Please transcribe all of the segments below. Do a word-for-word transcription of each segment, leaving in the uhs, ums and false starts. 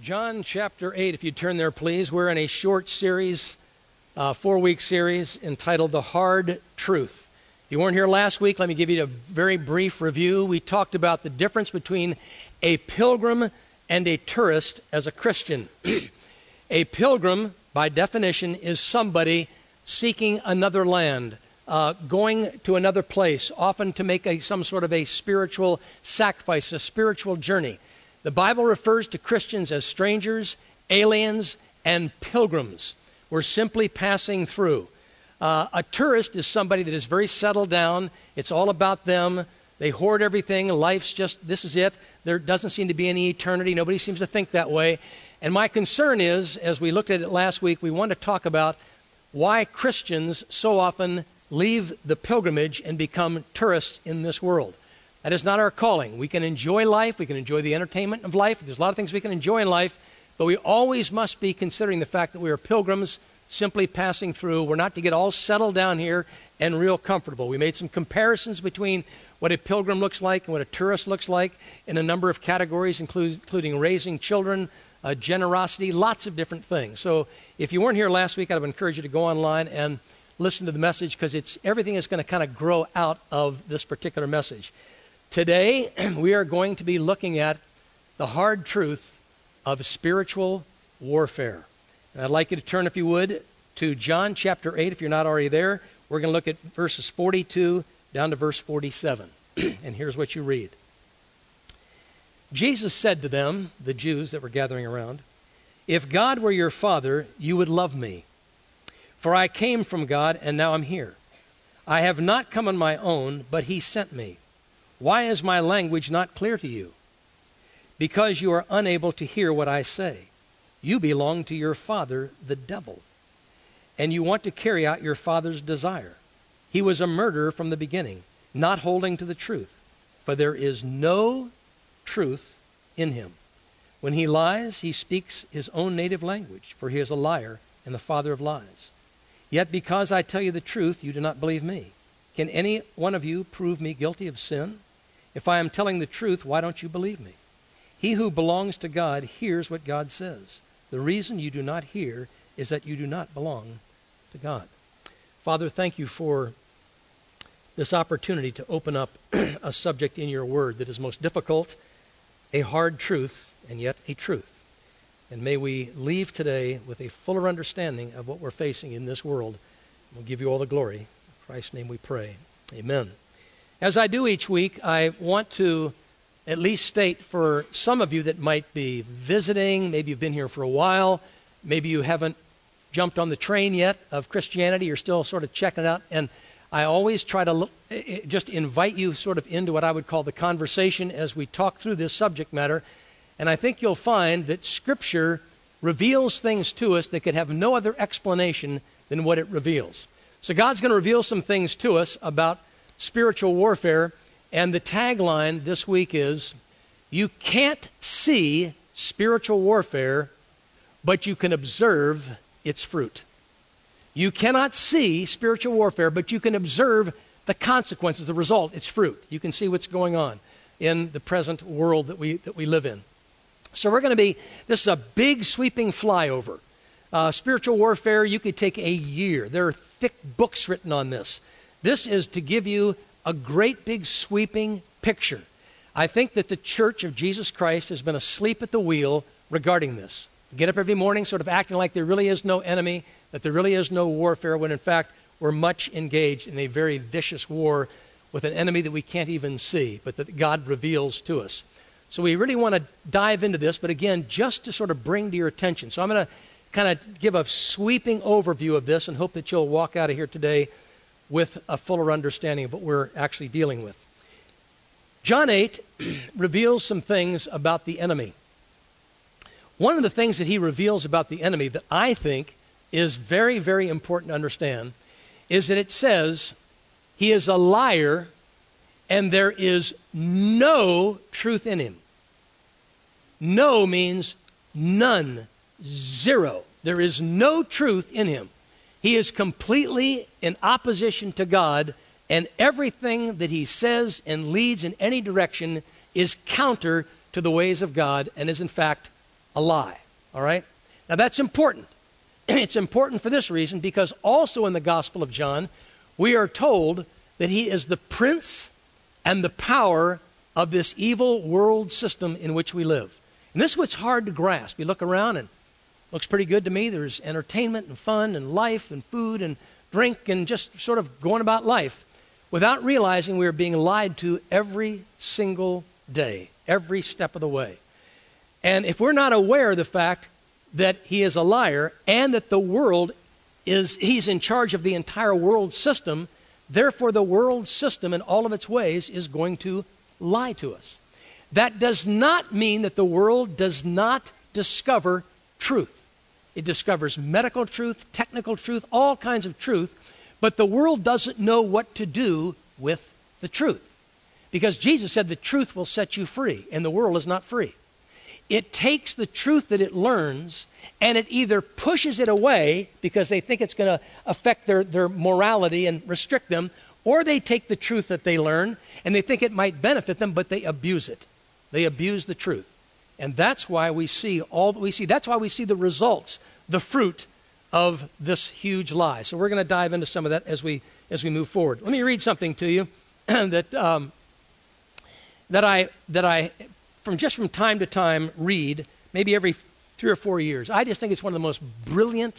John chapter eight, if you turn there, please. We're in a short series, uh, four-week series entitled The Hard Truth. If you weren't here last week, let me give you a very brief review. We talked about the difference between a pilgrim and a tourist as a Christian. A pilgrim, by definition, is somebody seeking another land, uh, going to another place, often to make a, some sort of a spiritual sacrifice, a spiritual journey. The Bible refers to Christians as strangers, aliens, and pilgrims. We're simply passing through. Uh, a tourist is somebody that is very settled down. It's all about them. They hoard everything. Life's just, this is it. There doesn't seem to be any eternity. Nobody seems to think that way. And my concern is, as we looked at it last week, we want to talk about why Christians so often leave the pilgrimage and become tourists in this world. That is not our calling. We can enjoy life. We can enjoy the entertainment of life. There's a lot of things we can enjoy in life, but we always must be considering the fact that we are pilgrims simply passing through. We're not to get all settled down here and real comfortable. We made some comparisons between what a pilgrim looks like and what a tourist looks like in a number of categories, including raising children, uh, generosity, lots of different things. So if you weren't here last week, I would encourage you to go online and listen to the message, because it's everything is going to kind of grow out of this particular message. Today, we are going to be looking at the hard truth of spiritual warfare. And I'd like you to turn, if you would, to John chapter eight, if you're not already there. We're going to look at verses forty-two down to verse forty-seven. And here's what you read. Jesus said to them, the Jews that were gathering around, "If God were your Father, you would love me. For I came from God, and now I'm here. I have not come on my own, but He sent me. Why is my language not clear to you? Because you are unable to hear what I say. You belong to your father, the devil, and you want to carry out your father's desire. He was a murderer from the beginning, not holding to the truth, for there is no truth in him. When he lies, he speaks his own native language, for he is a liar and the father of lies. Yet because I tell you the truth, you do not believe me. Can any one of you prove me guilty of sin? If I am telling the truth, why don't you believe me? He who belongs to God hears what God says. The reason you do not hear is that you do not belong to God." Father, thank you for this opportunity to open up a subject in your word that is most difficult, a hard truth, and yet a truth. And may we leave today with a fuller understanding of what we're facing in this world. We'll give you all the glory. In Christ's name we pray. Amen. As I do each week, I want to at least state for some of you that might be visiting, maybe you've been here for a while, maybe you haven't jumped on the train yet of Christianity, you're still sort of checking it out, and I always try to look, just invite you sort of into what I would call the conversation as we talk through this subject matter, and I think you'll find that Scripture reveals things to us that could have no other explanation than what it reveals. So God's going to reveal some things to us about spiritual warfare, and the tagline this week is, you can't see spiritual warfare, but you can observe its fruit. You cannot see spiritual warfare, but you can observe the consequences, the result, its fruit. You can see what's going on in the present world that we that we live in. So we're going to be, this is a big sweeping flyover. Uh, spiritual warfare, you could take a year. There are thick books written on this. This is to give you a great big sweeping picture. I think that the Church of Jesus Christ has been asleep at the wheel regarding this. Get up every morning sort of acting like there really is no enemy, that there really is no warfare, when in fact we're much engaged in a very vicious war with an enemy that we can't even see, but that God reveals to us. So we really want to dive into this, but again, just to sort of bring to your attention. So I'm going to kind of give a sweeping overview of this and hope that you'll walk out of here today with a fuller understanding of what we're actually dealing with. John eight reveals some things about the enemy. One of the things that he reveals about the enemy that I think is very, very important to understand is that it says he is a liar and there is no truth in him. No means none, zero. There is no truth in him. He is completely in opposition to God, and everything that he says and leads in any direction is counter to the ways of God and is in fact a lie. All right? Now that's important. It's important for this reason, because also in the Gospel of John, we are told that he is the prince and the power of this evil world system in which we live. And this is what's hard to grasp. You look around and it looks pretty good to me. There's entertainment and fun and life and food and drink and just sort of going about life without realizing we are being lied to every single day, every step of the way. And if we're not aware of the fact that he is a liar and that the world is, he's in charge of the entire world system, therefore the world system in all of its ways is going to lie to us. That does not mean that the world does not discover truth. It discovers medical truth, technical truth, all kinds of truth, but the world doesn't know what to do with the truth. Because Jesus said the truth will set you free, and the world is not free. It takes the truth that it learns, and it either pushes it away because they think it's going to affect their, their morality and restrict them, or they take the truth that they learn, and they think it might benefit them, but they abuse it. They abuse the truth. And that's why we see all that we see. That's why we see the results, the fruit of this huge lie. So we're going to dive into some of that as we as we move forward. Let me read something to you that um, that I that I from just from time to time read, maybe every three or four years. I just think it's one of the most brilliant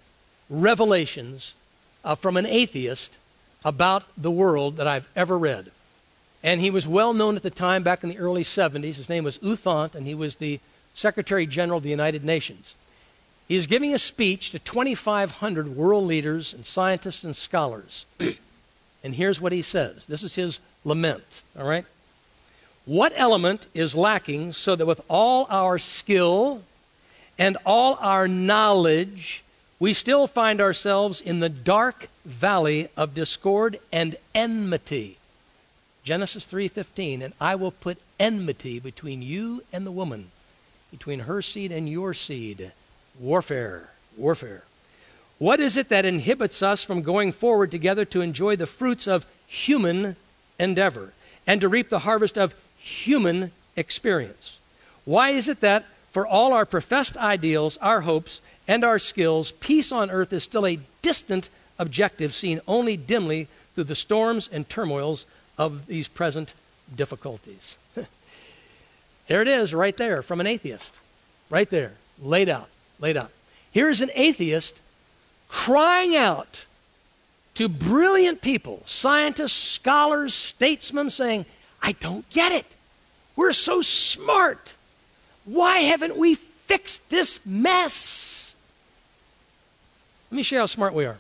revelations uh, from an atheist about the world that I've ever read. And he was well known at the time, back in the early seventies. His name was U Thant, and he was the Secretary General of the United Nations. He is giving a speech to twenty-five hundred world leaders and scientists and scholars. And here's what he says. This is his lament, all right? What element is lacking so that with all our skill and all our knowledge, we still find ourselves in the dark valley of discord and enmity? Genesis three fifteen, and I will put enmity between you and the woman, between her seed and your seed. Warfare, warfare. What is it that inhibits us from going forward together to enjoy the fruits of human endeavor and to reap the harvest of human experience? Why is it that for all our professed ideals, our hopes, and our skills, peace on earth is still a distant objective seen only dimly through the storms and turmoils of these present difficulties? There it is right there from an atheist. Right there, laid out, laid out. Here's an atheist crying out to brilliant people, scientists, scholars, statesmen, saying, I don't get it. We're so smart. Why haven't we fixed this mess? Let me show you how smart we are.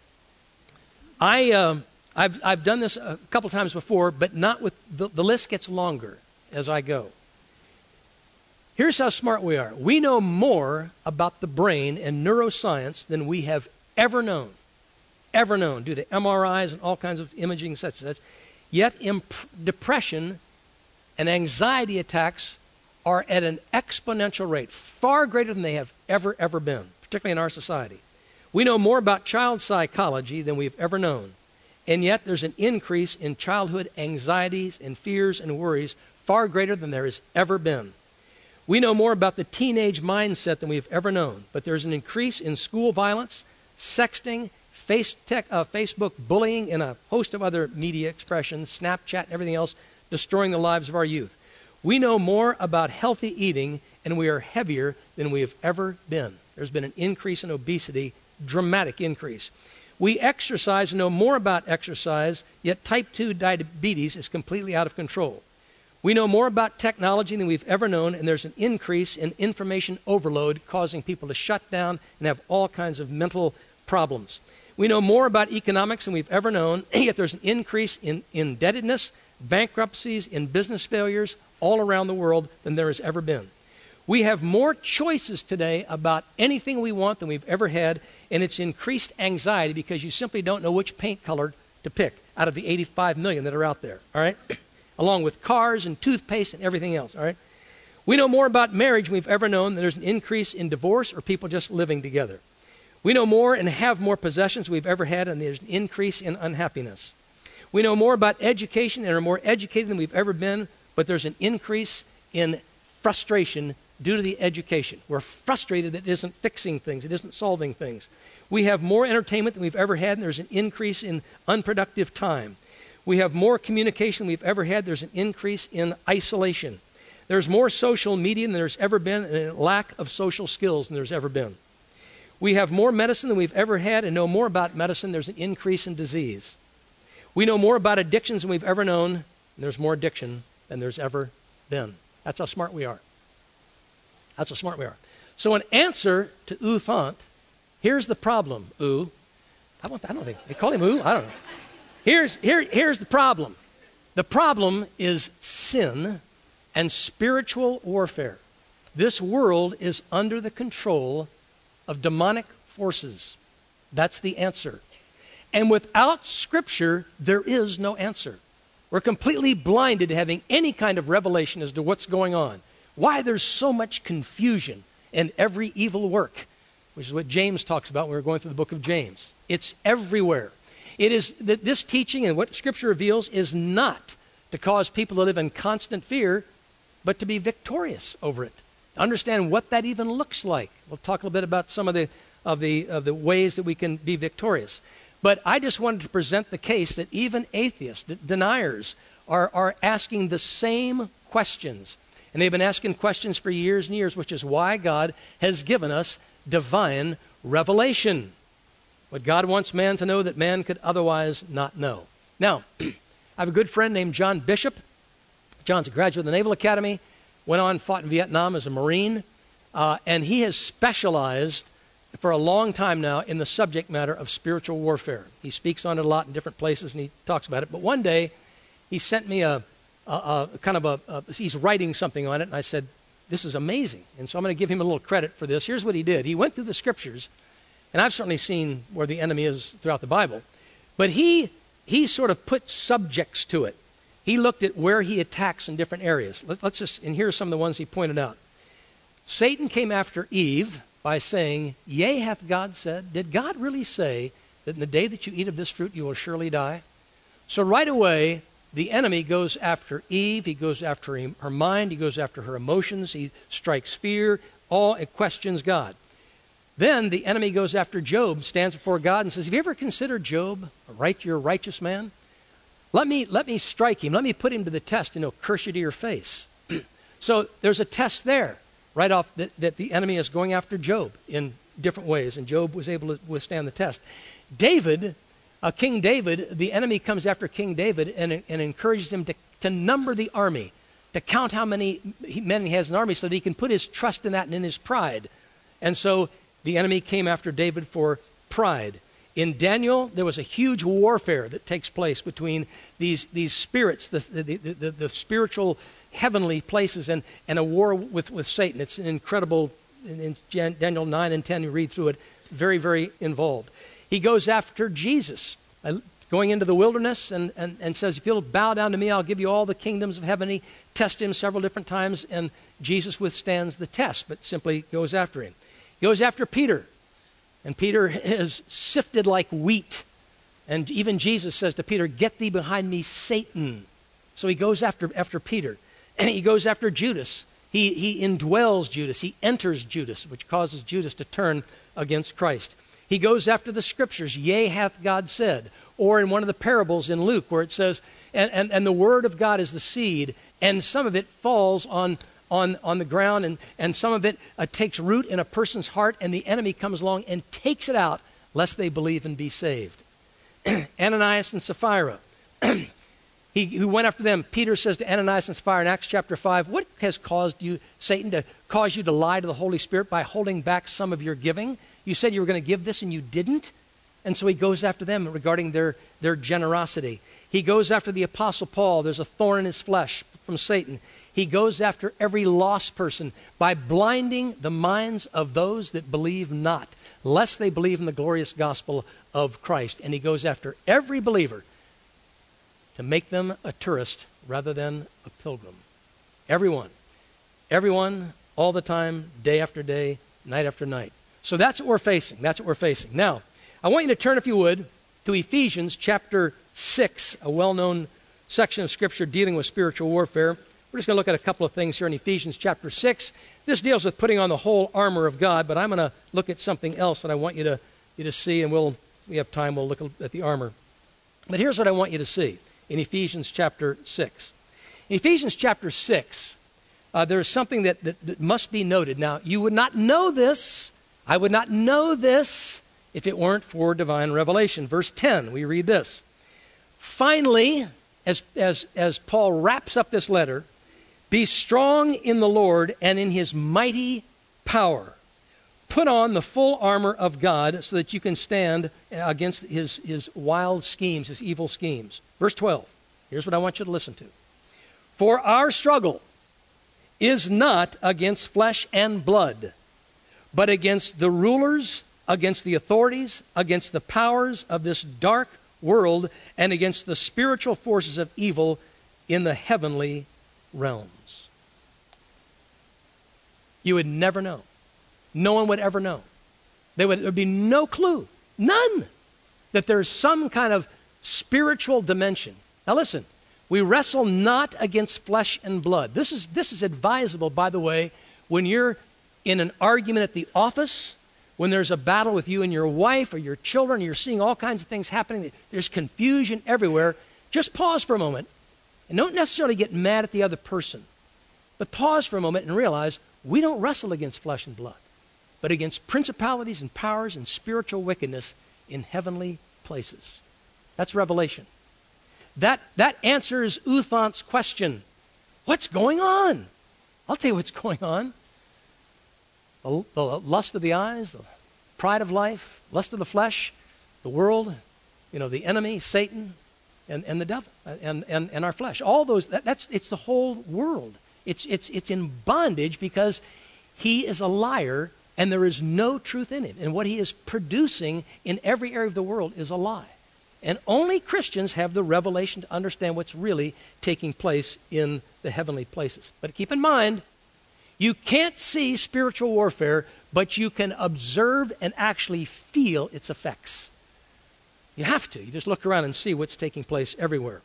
I, um, I've, I've done this a couple times before, but not with, the, the list gets longer as I go. Here's how smart we are. We know more about the brain and neuroscience than we have ever known, ever known, due to M R Is and all kinds of imaging such and such. Yet imp- depression and anxiety attacks are at an exponential rate, far greater than they have ever, ever been, particularly in our society. We know more about child psychology than we've ever known. And yet there's an increase in childhood anxieties and fears and worries far greater than there has ever been. We know more about the teenage mindset than we've ever known, but there's an increase in school violence, sexting, face tech, uh, Facebook bullying, and a host of other media expressions, Snapchat and everything else, destroying the lives of our youth. We know more about healthy eating, and we are heavier than we have ever been. There's been an increase in obesity, dramatic increase. We exercise and know more about exercise, yet type two diabetes is completely out of control. We know more about technology than we've ever known, and there's an increase in information overload causing people to shut down and have all kinds of mental problems. We know more about economics than we've ever known, yet there's an increase in indebtedness, bankruptcies, and business failures all around the world than there has ever been. We have more choices today about anything we want than we've ever had, and it's increased anxiety because you simply don't know which paint color to pick out of the eighty-five million that are out there, all right? Along with cars and toothpaste and everything else, all right? We know more about marriage than we've ever known. There's an increase in divorce or people just living together. We know more and have more possessions than we've ever had, and there's an increase in unhappiness. We know more about education and are more educated than we've ever been, but there's an increase in frustration due to the education. We're frustrated that it isn't fixing things, it isn't solving things. We have more entertainment than we've ever had, and there's an increase in unproductive time. We have more communication than we've ever had, there's an increase in isolation. There's more social media than there's ever been, and a lack of social skills than there's ever been. We have more medicine than we've ever had, and know more about medicine, there's an increase in disease. We know more about addictions than we've ever known, and there's more addiction than there's ever been. That's how smart we are. That's how smart we are. So in answer to U Thant, here's the problem, U. I don't, I don't think, they call him U? I don't know. Here's, here, here's the problem. The problem is sin and spiritual warfare. This world is under the control of demonic forces. That's the answer. And without Scripture, there is no answer. We're completely blinded to having any kind of revelation as to what's going on. Why there's so much confusion in every evil work, which is what James talks about when we're going through the book of James. It's everywhere. It is that this teaching and what Scripture reveals is not to cause people to live in constant fear, but to be victorious over it. Understand what that even looks like. We'll talk a little bit about some of the of the of the ways that we can be victorious. But I just wanted to present the case that even atheists, d- deniers, are, are asking the same questions. And they've been asking questions for years and years, which is why God has given us divine revelation. What God wants man to know that man could otherwise not know. Now, I have a good friend named John Bishop. John's a graduate of the Naval Academy, went on, fought in Vietnam as a Marine, uh, and he has specialized for a long time now in the subject matter of spiritual warfare. He speaks on it a lot in different places, and he talks about it. But one day, he sent me a, a, a kind of a, a, he's writing something on it, and I said, this is amazing. And so I'm going to give him a little credit for this. Here's what he did. He went through the Scriptures, and I've certainly seen where the enemy is throughout the Bible, but he he sort of put subjects to it. He looked at where he attacks in different areas. Let, let's just, and here are some of the ones he pointed out. Satan came after Eve by saying, yea, hath God said? Did God really say that in the day that you eat of this fruit, you will surely die? So right away, the enemy goes after Eve. He goes after her mind. He goes after her emotions. He strikes fear. All it questions God. Then the enemy goes after Job, stands before God and says, have you ever considered Job, a right, you're a righteous man? Let me, let me strike him. Let me put him to the test, and he'll curse you to your face. So there's a test there, right off, that, that the enemy is going after Job in different ways, and Job was able to withstand the test. David, uh, King David, the enemy comes after King David and, and encourages him to, to number the army, to count how many men he has in the army so that he can put his trust in that and in his pride. And so the enemy came after David for pride. In Daniel, there was a huge warfare that takes place between these, these spirits, the, the, the, the, the spiritual heavenly places, and, and a war with, with Satan. It's an incredible, in, in Daniel nine and ten, you read through it, very, very involved. He goes after Jesus, uh, going into the wilderness and, and, and says, if you'll bow down to me, I'll give you all the kingdoms of heaven. He tests him several different times, and Jesus withstands the test, but simply goes after him. He goes after Peter. And Peter is sifted like wheat. And even Jesus says to Peter, get thee behind me, Satan. So he goes after, after Peter. And he goes after Judas. He, he indwells Judas. He enters Judas, which causes Judas to turn against Christ. He goes after the Scriptures. Yea, hath God said. Or in one of the parables in Luke where it says, and, and, and the word of God is the seed, and some of it falls on On, on the ground, and, and some of it uh, takes root in a person's heart, and the enemy comes along and takes it out, lest they believe and be saved. Ananias and Sapphira, he who went after them, Peter says to Ananias and Sapphira in Acts chapter five, what has caused you, Satan, to cause you to lie to the Holy Spirit by holding back some of your giving? You said you were going to give this and you didn't? And so he goes after them regarding their, their generosity. He goes after the Apostle Paul. There's a thorn in his flesh from Satan. He goes after every lost person by blinding the minds of those that believe not, lest they believe in the glorious gospel of Christ. And he goes after every believer to make them a tourist rather than a pilgrim. Everyone. Everyone, all the time, day after day, night after night. So that's what we're facing. That's what we're facing. Now, I want you to turn, if you would, to Ephesians chapter six, a well-known section of Scripture dealing with spiritual warfare. We're just going to look at a couple of things here in Ephesians chapter six. This deals with putting on the whole armor of God, but I'm going to look at something else that I want you to, you to see, and we'll, if we have time, we'll look at the armor. But here's what I want you to see in Ephesians chapter six. In Ephesians chapter six, uh, there is something that, that, that must be noted. Now, you would not know this, I would not know this, if it weren't for divine revelation. Verse ten, we read this. Finally, as, as, as Paul wraps up this letter, be strong in the Lord and in his mighty power. Put on the full armor of God so that you can stand against his, his wild schemes, his evil schemes. Verse twelve, here's what I want you to listen to. For our struggle is not against flesh and blood, but against the rulers, against the authorities, against the powers of this dark world, and against the spiritual forces of evil in the heavenly realms. You would never know. No one would ever know. There would, there would be no clue, none, that there's some kind of spiritual dimension. Now listen, we wrestle not against flesh and blood. This is, this is advisable, by the way, when you're in an argument at the office, when there's a battle with you and your wife or your children, you're seeing all kinds of things happening, there's confusion everywhere. Just pause for a moment and don't necessarily get mad at the other person, but pause for a moment and realize we don't wrestle against flesh and blood, but against principalities and powers and spiritual wickedness in heavenly places. That's revelation. That, that answers Uthant's question. What's going on? I'll tell you what's going on. The, the lust of the eyes, the pride of life, lust of the flesh, the world, you know, the enemy, Satan, and, and the devil, and, and, and our flesh. All those, that, that's, it's the whole world. It's, it's, it's in bondage because he is a liar and there is no truth in him. And what he is producing in every area of the world is a lie. And only Christians have the revelation to understand what's really taking place in the heavenly places. But keep in mind, you can't see spiritual warfare, but you can observe and actually feel its effects. You have to. You just look around and see what's taking place everywhere.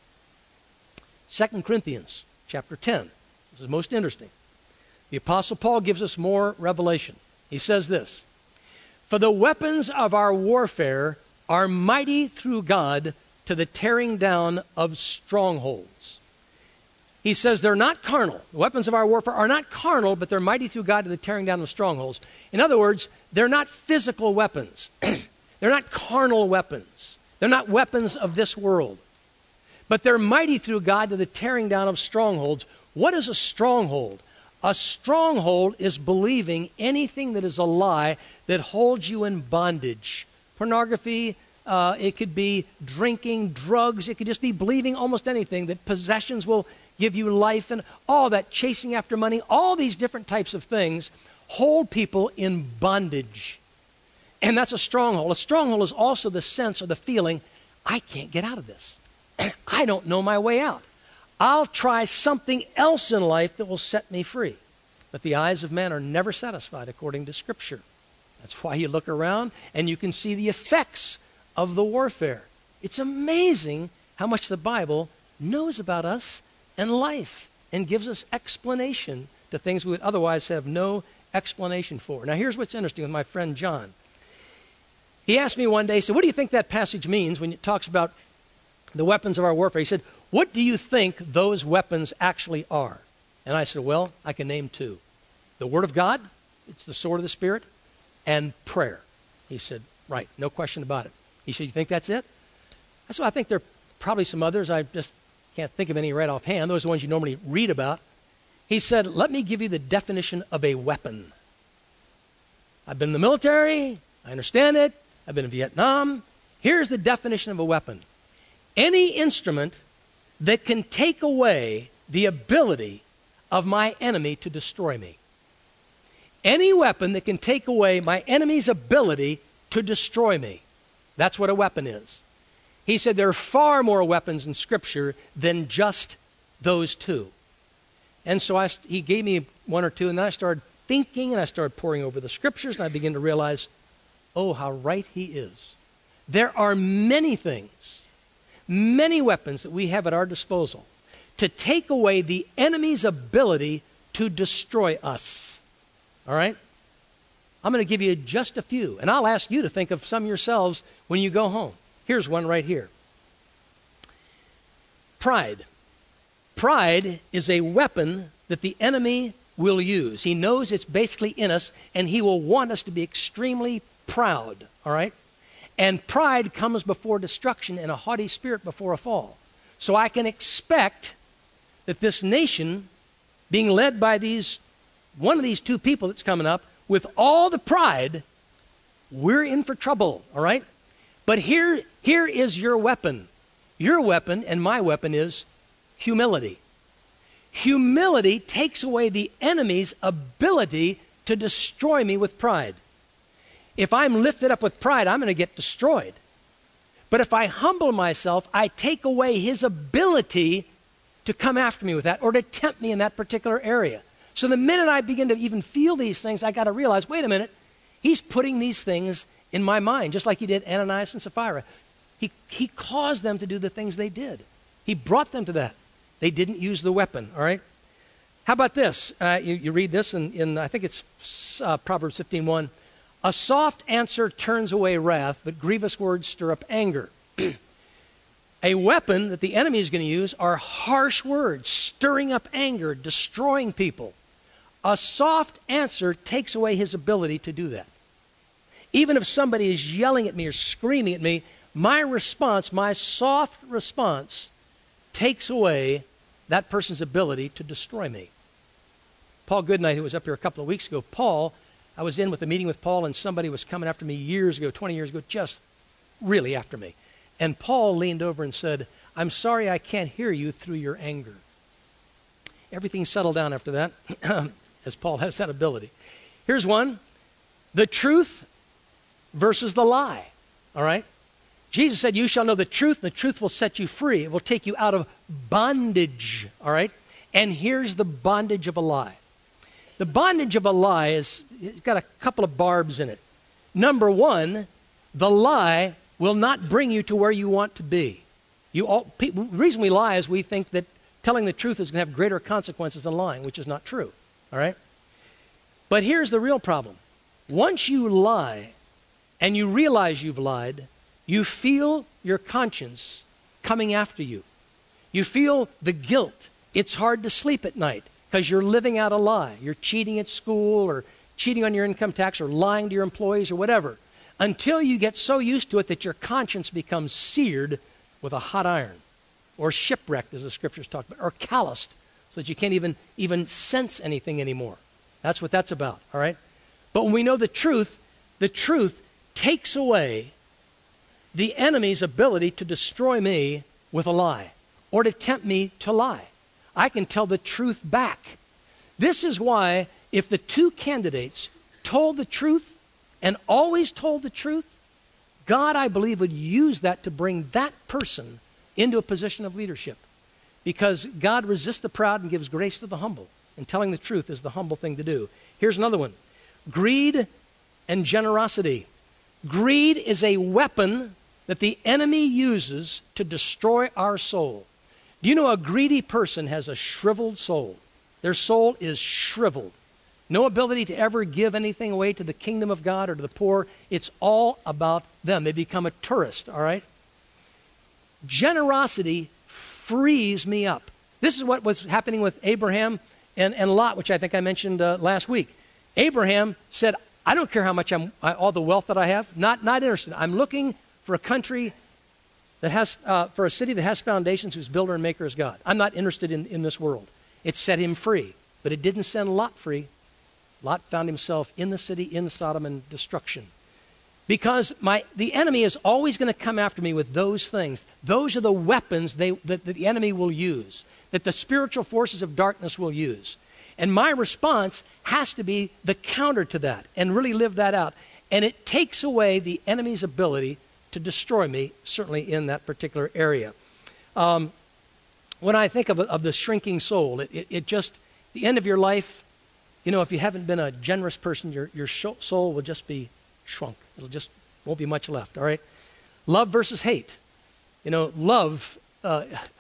Second Corinthians chapter ten. This is most interesting. The Apostle Paul gives us more revelation. He says this, for the weapons of our warfare are mighty through God to the tearing down of strongholds. He says they're not carnal. The weapons of our warfare are not carnal, but they're mighty through God to the tearing down of strongholds. In other words, they're not physical weapons. They're not carnal weapons. They're not weapons of this world. But they're mighty through God to the tearing down of strongholds. What is a stronghold? A stronghold is believing anything that is a lie that holds you in bondage. Pornography, uh, it could be drinking, drugs, it could just be believing almost anything, that possessions will give you life, and all that, chasing after money, all these different types of things hold people in bondage. And that's a stronghold. A stronghold is also the sense or the feeling, I can't get out of this. I don't know my way out. I'll try something else in life that will set me free. But the eyes of man are never satisfied according to Scripture. That's why you look around and you can see the effects of the warfare. It's amazing how much the Bible knows about us and life and gives us explanation to things we would otherwise have no explanation for. Now here's what's interesting with my friend John. He asked me one day, he said, what do you think that passage means when it talks about the weapons of our warfare? He said, what do you think those weapons actually are? And I said, well, I can name two. The Word of God, it's the sword of the Spirit, and prayer. He said, right, no question about it. He said, you think that's it? I said, well, I think there are probably some others. I just can't think of any right offhand. Those are the ones you normally read about. He said, let me give you the definition of a weapon. I've been in the military. I understand it. I've been in Vietnam. Here's the definition of a weapon. Any instrument that can take away the ability of my enemy to destroy me. Any weapon that can take away my enemy's ability to destroy me. That's what a weapon is. He said there are far more weapons in Scripture than just those two. And so I, he gave me one or two, and then I started thinking, and I started poring over the Scriptures, and I began to realize, oh, how right he is. There are many things, many weapons that we have at our disposal to take away the enemy's ability to destroy us. All right? I'm going to give you just a few, and I'll ask you to think of some yourselves when you go home. Here's one right here. Pride. Pride is a weapon that the enemy will use. He knows it's basically in us, and he will want us to be extremely proud, all right? And pride comes before destruction and a haughty spirit before a fall. So I can expect that this nation, being led by these, one of these two people that's coming up, with all the pride, we're in for trouble, all right? But here, here is your weapon. Your weapon and my weapon is humility. Humility takes away the enemy's ability to destroy me with pride. If I'm lifted up with pride, I'm going to get destroyed. But if I humble myself, I take away his ability to come after me with that or to tempt me in that particular area. So the minute I begin to even feel these things, I got to realize, wait a minute, he's putting these things in my mind, just like he did Ananias and Sapphira. He, he caused them to do the things they did. He brought them to that. They didn't use the weapon, all right? How about this? Uh, you, you read this in, in, I think it's uh, Proverbs fifteen one. A soft answer turns away wrath, but grievous words stir up anger. A weapon that the enemy is going to use are harsh words, stirring up anger, destroying people. A soft answer takes away his ability to do that. Even if somebody is yelling at me or screaming at me, my response, my soft response, takes away that person's ability to destroy me. Paul Goodnight, who was up here a couple of weeks ago, Paul, I was in with a meeting with Paul, and somebody was coming after me years ago, twenty years ago, just really after me. And Paul leaned over and said, I'm sorry I can't hear you through your anger. Everything settled down after that, as Paul has that ability. Here's one. The truth versus the lie. All right? Jesus said, you shall know the truth, and the truth will set you free. It will take you out of bondage. All right? And here's the bondage of a lie. The bondage of a lie is, it's got a couple of barbs in it. Number one, the lie will not bring you to where you want to be. You all, pe- the reason we lie is we think that telling the truth is going to have greater consequences than lying, which is not true. All right? But here's the real problem. Once you lie and you realize you've lied, you feel your conscience coming after you. You feel the guilt. It's hard to sleep at night because you're living out a lie. You're cheating at school or cheating on your income tax or lying to your employees or whatever, until you get so used to it that your conscience becomes seared with a hot iron, or shipwrecked, as the scriptures talk about, or calloused, so that you can't even, even sense anything anymore. That's what that's about, all right? But when we know the truth, the truth takes away the enemy's ability to destroy me with a lie or to tempt me to lie. I can tell the truth back. This is why if the two candidates told the truth and always told the truth, God, I believe, would use that to bring that person into a position of leadership. Because God resists the proud and gives grace to the humble. And telling the truth is the humble thing to do. Here's another one. Greed and generosity. Greed is a weapon that the enemy uses to destroy our soul. Do you know a greedy person has a shriveled soul? Their soul is shriveled. No ability to ever give anything away to the kingdom of God or to the poor. It's all about them. They become a tourist, all right? Generosity frees me up. This is what was happening with Abraham and, and Lot, which I think I mentioned uh, last week. Abraham said, I don't care how much I'm, I, all the wealth that I have, not, not interested. I'm looking for a country that has, uh, for a city that has foundations, whose builder and maker is God. I'm not interested in, in this world. It set him free, but it didn't send Lot free. Lot found himself in the city, in Sodom, and destruction. Because my, the enemy is always going to come after me with those things. Those are the weapons they, that, that the enemy will use, that the spiritual forces of darkness will use. And my response has to be the counter to that and really live that out. And it takes away the enemy's ability to destroy me, certainly in that particular area. Um, when I think of, of the shrinking soul, it, it, it just, the end of your life, you know, if you haven't been a generous person, your, your soul will just be shrunk. It'll just, won't be much left, all right? Love versus hate. You know, love, uh,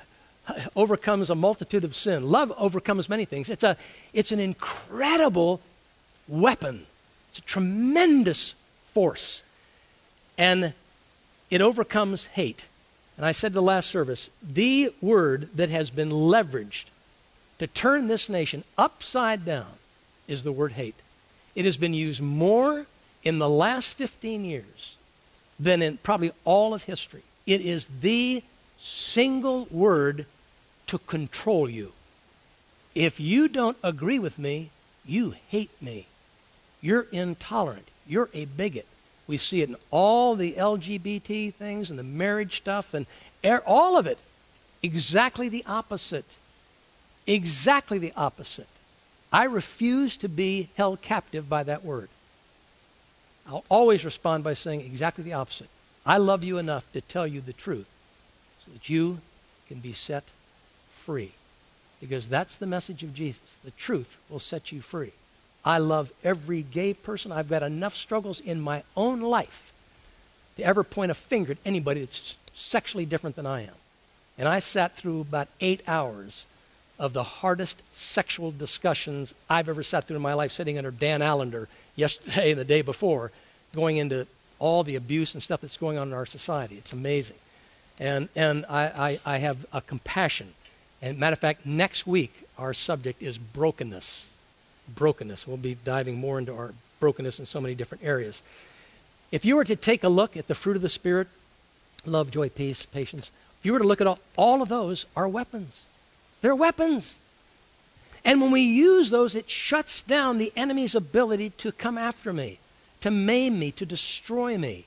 overcomes a multitude of sin. Love overcomes many things. It's a, it's an incredible weapon. It's a tremendous force. And it overcomes hate. And I said the last service, the word that has been leveraged to turn this nation upside down is the word hate. It has been used more in the last fifteen years than in probably all of history. It is the single word to control you. If you don't agree with me, you hate me. You're intolerant. You're a bigot. We see it in all the L G B T things and the marriage stuff and all of it. Exactly the opposite. Exactly the opposite. I refuse to be held captive by that word. I'll always respond by saying exactly the opposite. I love you enough to tell you the truth so that you can be set free. Because that's the message of Jesus. The truth will set you free. I love every gay person. I've got enough struggles in my own life to ever point a finger at anybody that's sexually different than I am. And I sat through about eight hours of the hardest sexual discussions I've ever sat through in my life, sitting under Dan Allender yesterday and the day before, going into all the abuse and stuff that's going on in our society. It's amazing. And and I, I, I have a compassion. And matter of fact, next week, our subject is brokenness. Brokenness. We'll be diving more into our brokenness in so many different areas. If you were to take a look at the fruit of the Spirit, love, joy, peace, patience, if you were to look at all, all of those are weapons. They're weapons. And when we use those, it shuts down the enemy's ability to come after me, to maim me, to destroy me.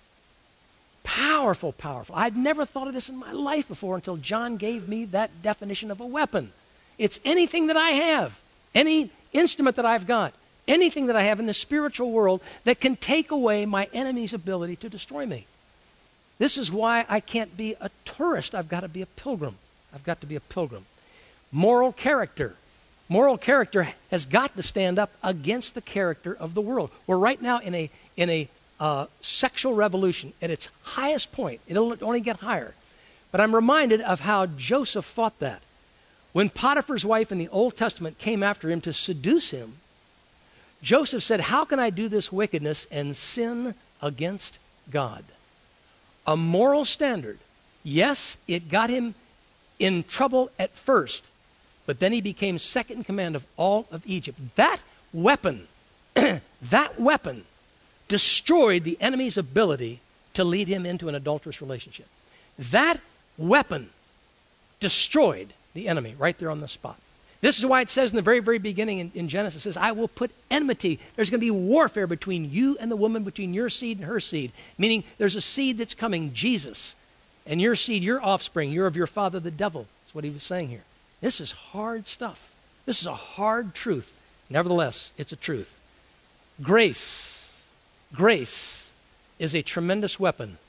Powerful, powerful. I'd never thought of this in my life before until John gave me that definition of a weapon. It's anything that I have, any instrument that I've got, anything that I have in the spiritual world that can take away my enemy's ability to destroy me. This is why I can't be a tourist. I've got to be a pilgrim. I've got to be a pilgrim. Moral character. Moral character has got to stand up against the character of the world. We're right now in a in a uh, sexual revolution at its highest point. It'll only get higher. But I'm reminded of how Joseph fought that. When Potiphar's wife in the Old Testament came after him to seduce him, Joseph said, how can I do this wickedness and sin against God? A moral standard. Yes, it got him in trouble at first, but then he became second in command of all of Egypt. That weapon, that weapon destroyed the enemy's ability to lead him into an adulterous relationship. That weapon destroyed the enemy right there on the spot. This is why it says in the very, very beginning in, in Genesis, it says, I will put enmity. There's going to be warfare between you and the woman, between your seed and her seed. Meaning there's a seed that's coming, Jesus. And your seed, your offspring, you're of your father, the devil. That's what he was saying here. This is hard stuff. This is a hard truth. Nevertheless, it's a truth. Grace. Grace is a tremendous weapon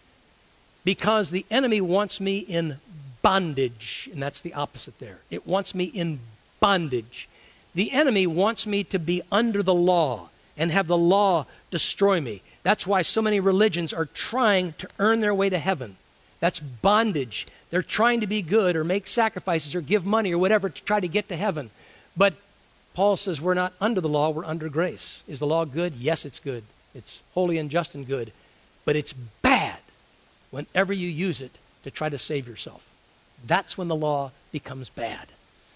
because the enemy wants me in bondage, and that's the opposite there. It wants me in bondage. The enemy wants me to be under the law and have the law destroy me. That's why so many religions are trying to earn their way to heaven. That's bondage. They're trying to be good or make sacrifices or give money or whatever to try to get to heaven. But Paul says we're not under the law, we're under grace. Is the law good? Yes, it's good. It's holy and just and good. But it's bad whenever you use it to try to save yourself. That's when the law becomes bad.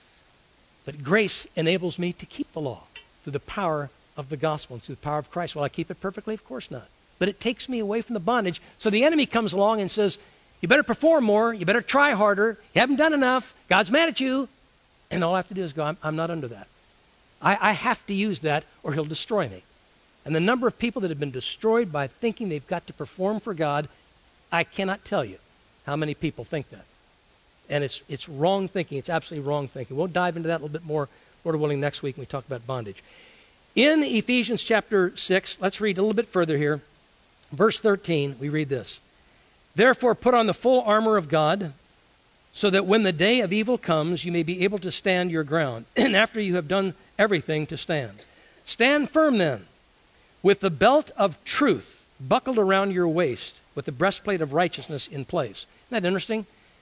But grace enables me to keep the law through the power of the gospel and through the power of Christ. Will I keep it perfectly? Of course not. But it takes me away from the bondage. So the enemy comes along and says, you better perform more. You better try harder. You haven't done enough. God's mad at you. And all I have to do is go, I'm, I'm not under that. I, I have to use that or he'll destroy me. And the number of people that have been destroyed by thinking they've got to perform for God, I cannot tell you how many people think that. And it's it's wrong thinking. It's absolutely wrong thinking. We'll dive into that a little bit more, Lord willing, next week when we talk about bondage. In Ephesians chapter six, let's read a little bit further here. Verse thirteen, we read this. Therefore, put on the full armor of God, so that when the day of evil comes, you may be able to stand your ground. And after you have done everything, to stand. Stand firm then, with the belt of truth buckled around your waist, with the breastplate of righteousness in place. Isn't that interesting?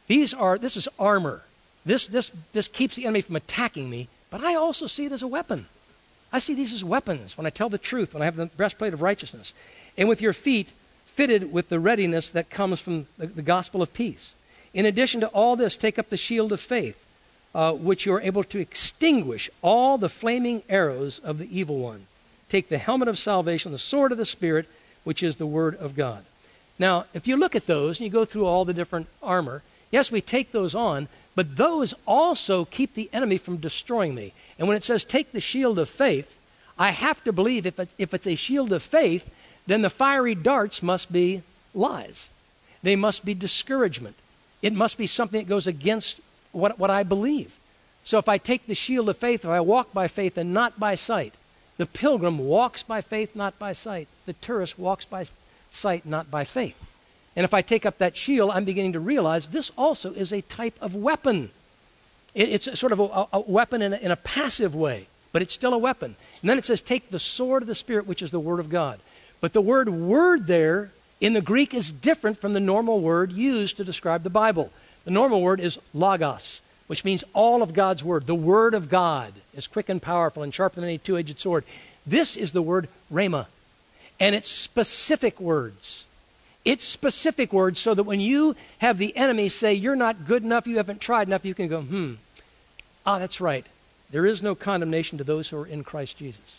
These are, this is armor. This, this, this keeps the enemy from attacking me, but I also see it as a weapon. I see these as weapons when I tell the truth, when I have the breastplate of righteousness. And with your feet fitted with the readiness that comes from the, the gospel of peace. In addition to all this, take up the shield of faith, uh, which you are able to extinguish all the flaming arrows of the evil one. Take the helmet of salvation, the sword of the Spirit, which is the word of God. Now, if you look at those and you go through all the different armor, yes, we take those on, but those also keep the enemy from destroying me. And when it says take the shield of faith, I have to believe if, it, if it's a shield of faith, then the fiery darts must be lies. They must be discouragement. It must be something that goes against what, what I believe. So if I take the shield of faith, if I walk by faith and not by sight, the pilgrim walks by faith, not by sight. The tourist walks by sight, not by faith. And if I take up that shield, I'm beginning to realize this also is a type of weapon. It, it's a sort of a, a weapon in a, in a passive way, but it's still a weapon. And then it says, take the sword of the Spirit, which is the word of God. But the word word there in the Greek is different from the normal word used to describe the Bible. The normal word is logos, which means all of God's word. The word of God is quick and powerful and sharper than any two-edged sword. This is the word rhema, and it's specific words. It's specific words so that when you have the enemy say, you're not good enough, you haven't tried enough, you can go, hmm, ah, that's right. There is no condemnation to those who are in Christ Jesus.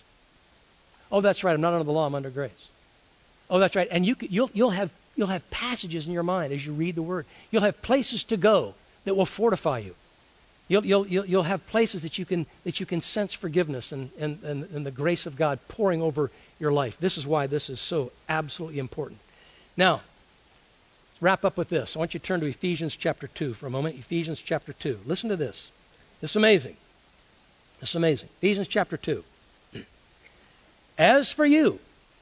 Oh, that's right. I'm not under the law. I'm under grace. Oh, that's right. And you, you'll, you'll, have, you'll have passages in your mind as you read the Word. You'll have places to go that will fortify you. You'll, you'll, you'll, you'll have places that you can, that you can sense forgiveness and, and, and, and the grace of God pouring over your life. This is why this is so absolutely important. Now, let's wrap up with this. I want you to turn to Ephesians chapter two for a moment. Ephesians chapter two. Listen to this. It's amazing. It's amazing. Ephesians chapter two. As for you,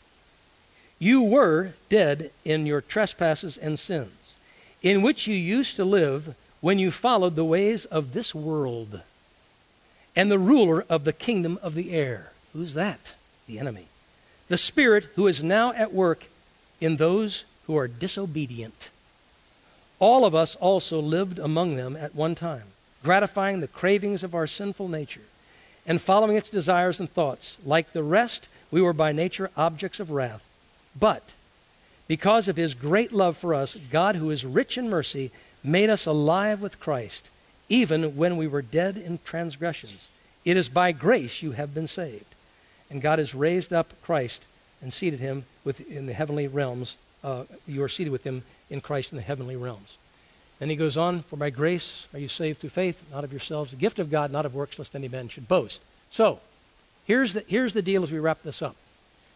you were dead in your trespasses and sins, in which you used to live when you followed the ways of this world and the ruler of the kingdom of the air. Who's that? The enemy. The spirit who is now at work in those who are disobedient. All of us also lived among them at one time, gratifying the cravings of our sinful nature and following its desires and thoughts. Like the rest, we were by nature objects of wrath. But because of his great love for us, God, who is rich in mercy, made us alive with Christ, even when we were dead in transgressions. It is by grace you have been saved. And God has raised up Christ and seated him with, in the heavenly realms. Uh, you are seated with him in Christ in the heavenly realms. Then he goes on, for by grace are you saved through faith, not of yourselves, the gift of God, not of works, lest any man should boast. So, here's the, here's the deal as we wrap this up.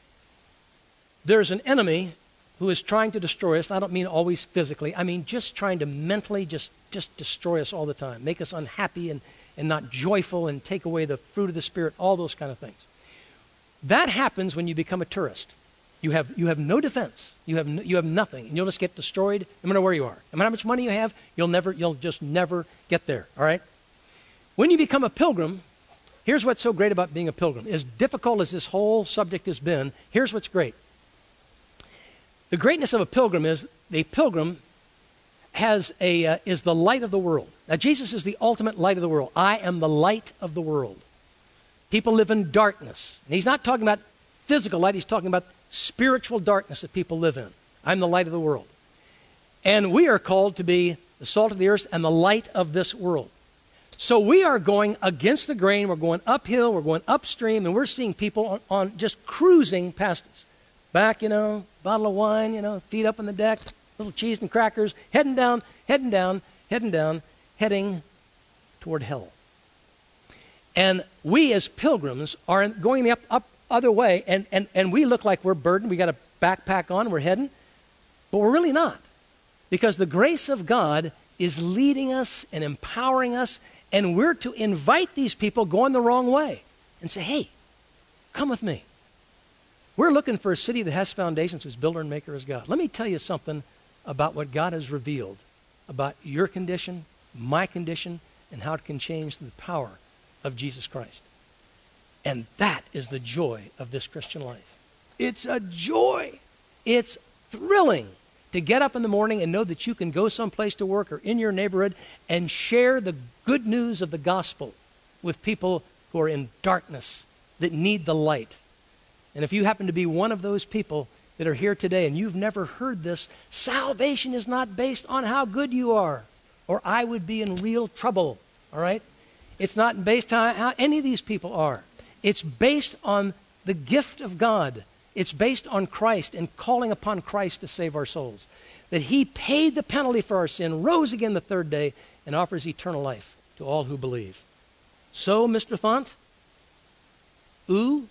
There's an enemy who is trying to destroy us. I don't mean always physically. I mean just trying to mentally just, just destroy us all the time, make us unhappy and, and not joyful and take away the fruit of the Spirit, all those kind of things. That happens when you become a tourist. You have, you have no defense. You have, no, you have nothing, and you'll just get destroyed no matter where you are. No matter how much money you have, you'll, never, you'll just never get there, all right? When you become a pilgrim, here's what's so great about being a pilgrim. As difficult as this whole subject has been, here's what's great. The greatness of a pilgrim is the pilgrim has a, uh, is the light of the world. Now, Jesus is the ultimate light of the world. I am the light of the world. People live in darkness. And he's not talking about physical light. He's talking about spiritual darkness that people live in. I'm the light of the world. And we are called to be the salt of the earth and the light of this world. So we are going against the grain. We're going uphill. We're going upstream. And we're seeing people on, on just cruising past us. Back, you know, bottle of wine, you know, feet up on the deck, little cheese and crackers, heading down, heading down, heading down, heading toward hell. And we as pilgrims are going the up, up other way, and, and, and we look like we're burdened. We got a backpack on, we're heading, but we're really not. Because the grace of God is leading us and empowering us, and we're to invite these people going the wrong way and say, hey, come with me. We're looking for a city that has foundations, whose builder and maker is God. Let me tell you something about what God has revealed about your condition, my condition, and how it can change through the power of Jesus Christ. And that is the joy of this Christian life. It's a joy. It's thrilling to get up in the morning and know that you can go someplace to work or in your neighborhood and share the good news of the gospel with people who are in darkness, that need the light. And if you happen to be one of those people that are here today and you've never heard this, salvation is not based on how good you are, or I would be in real trouble, all right? It's not based on how any of these people are. It's based on the gift of God. It's based on Christ and calling upon Christ to save our souls. That he paid the penalty for our sin, rose again the third day, and offers eternal life to all who believe. So, Mister Thont, ooh,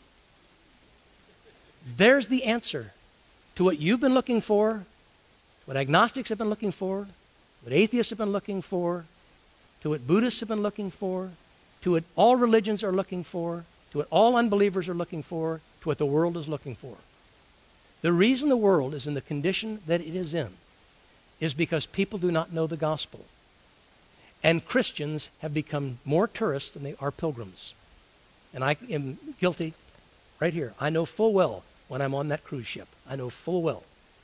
there's the answer to what you've been looking for, what agnostics have been looking for, what atheists have been looking for, to what Buddhists have been looking for, to what all religions are looking for, to what all unbelievers are looking for, to what the world is looking for. The reason the world is in the condition that it is in is because people do not know the gospel. And Christians have become more tourists than they are pilgrims. And I am guilty right here. I know full well when I'm on that cruise ship. I know full well.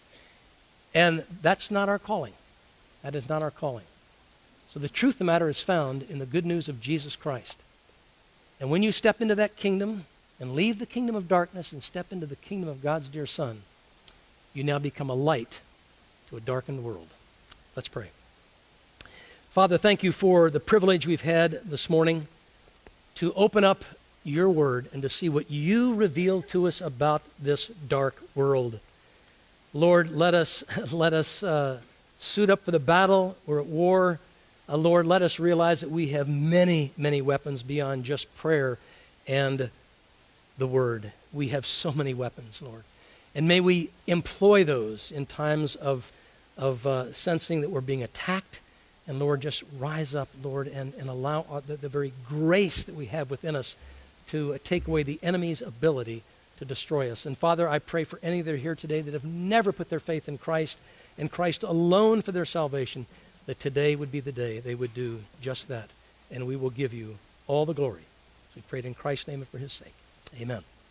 And that's not our calling. That is not our calling. So the truth of the matter is found in the good news of Jesus Christ. And when you step into that kingdom and leave the kingdom of darkness and step into the kingdom of God's dear Son, you now become a light to a darkened world. Let's pray. Father, thank you for the privilege we've had this morning to open up your word and to see what you reveal to us about this dark world. Lord, let us, let us uh, suit up for the battle. We're at war. Uh, Lord, let us realize that we have many, many weapons beyond just prayer and the word. We have so many weapons, Lord. And may we employ those in times of, of uh, sensing that we're being attacked. And Lord, just rise up, Lord, and, and allow our, the, the very grace that we have within us to uh, take away the enemy's ability to destroy us. And Father, I pray for any that are here today that have never put their faith in Christ and Christ alone for their salvation, that today would be the day they would do just that. And we will give you all the glory. So we pray it in Christ's name and for his sake. Amen.